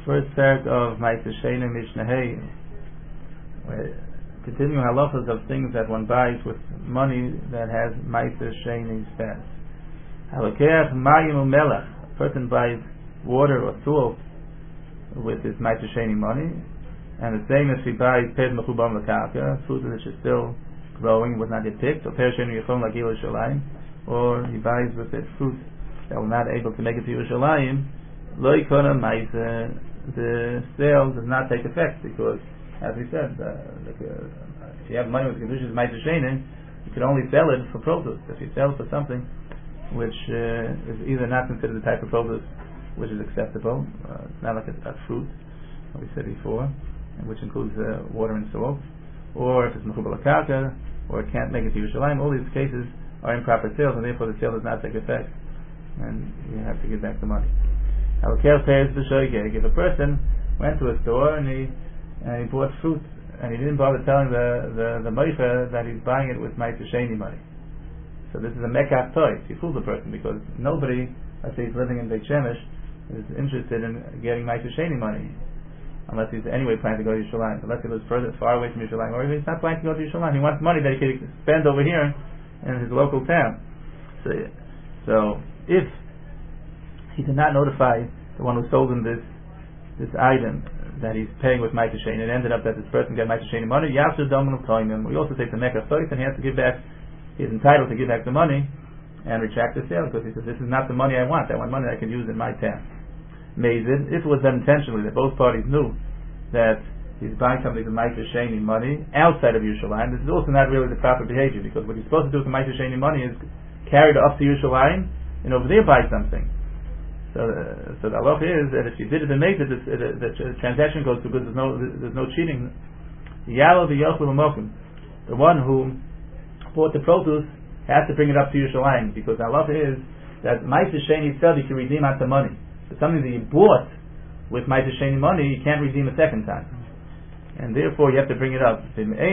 First parak of Ma'aser Sheni Mishnah Hey, continuing halachas of things that one buys with money that has Ma'aser Sheni status. Halakeach Mayim Umelech, a person buys water or salt with his Ma'aser Sheni money, and the same if he buys Ped Mechubam L'Karka, food which is still growing, was not yet picked, or Per Sheni Yechon L'Gil Yerushalayim, or he buys with it fruit that will not able to make it to Yerushalayim, Lo Yikona Ma'aser, the sale does not take effect, because, as we said, if you have money with Kedusha's Ma'aser Sheni, you can only sell it for produce. If you sell for something which is either not considered the type of produce which is acceptable, it's not like a fruit, like we said before, which includes water and salt, or if it's Mechubal Karka, or it can't make it to Yerushalayim, all these cases are improper sales, and therefore the sale does not take effect, and you have to give back the money. If a person went to a store and he bought fruit, and he didn't bother telling the moicher that he's buying it with Ma'aser Sheni money, so this is a mekach toy. He fooled the person, because nobody, let's say he's living in Beit Shemesh, is interested in getting Ma'aser Sheni money, unless he's anyway planning to go to Yerushalayim. Unless he lives far away from Yerushalayim, or even he's not planning to go to Yerushalayim, he wants money that he can spend over here in his local town. So if he did not notify the one who sold him this item that he's paying with Ma'aser Sheni, it ended up that this person got Ma'aser Sheni money, Yafshu Domin Toimim, we also take the Mekach Tois, and he has to give back, he's entitled to give back the money and retract the sale, because he says, this is not the money I want money I can use in my town. Mazid, if it was done intentionally, that both parties knew that he's buying something with Ma'aser Sheni money outside of Yerushalayim, this is also not really the proper behavior, because what he's supposed to do with the Ma'aser Sheni money is carry it up to Yerushalayim and over there buy something. So the halacha is that if you did it and made it, the transaction goes through good. There's no cheating. The one who bought the produce has to bring it up to Yerushalayim, because the halacha is that Ma'aser Sheni itself you can redeem out the money. But something that you bought with Ma'aser Sheni money you can't redeem a second time, and therefore you have to bring it up. This is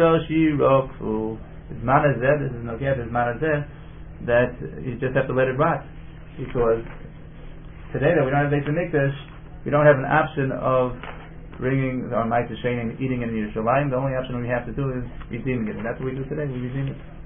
that you just have to let it rot, because today that we don't have Beit HaMikdash, we don't have an option of bringing our Ma'aser Sheni and eating it in Yerushalayim. The only option we have to do is redeeming it, and that's what we do today. We redeem it.